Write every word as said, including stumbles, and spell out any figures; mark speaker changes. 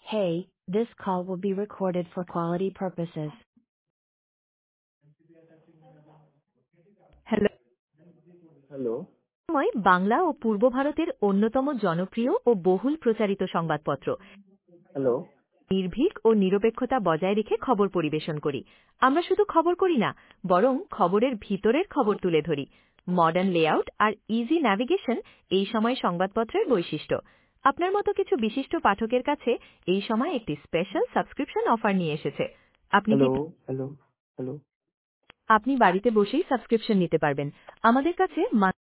Speaker 1: Hey, this call will be recorded for quality purposes.
Speaker 2: Hello.
Speaker 3: Hello,
Speaker 2: Somoy Bangla ও পূর্ব ভারতের অন্যতম জনপ্রিয় ও বহুল প্রচারিত সংবাদপত্র।
Speaker 3: হ্যালো,
Speaker 2: নির্ভীক ও নিরপেক্ষতা বজায় রেখে খবর পরিবেশন করি। আমরা শুধু খবর করি না, বরং খবরের ভিতরের খবর তুলে ধরি। মডার্ন লেআউট আর ইজি ন্যাভিগেশন এই সময় সংবাদপত্রের বৈশিষ্ট্য। আপনার মতো কিছু বিশিষ্ট পাঠকের কাছে এই সময় একটি স্পেশাল সাবস্ক্রিপশন অফার নিয়ে এসেছে। আপনি কি
Speaker 3: হ্যালো, হ্যালো, হ্যালো।
Speaker 2: আপনি বাড়িতে বসেই সাবস্ক্রিপশন নিতে পারবেন। আমাদের কাছে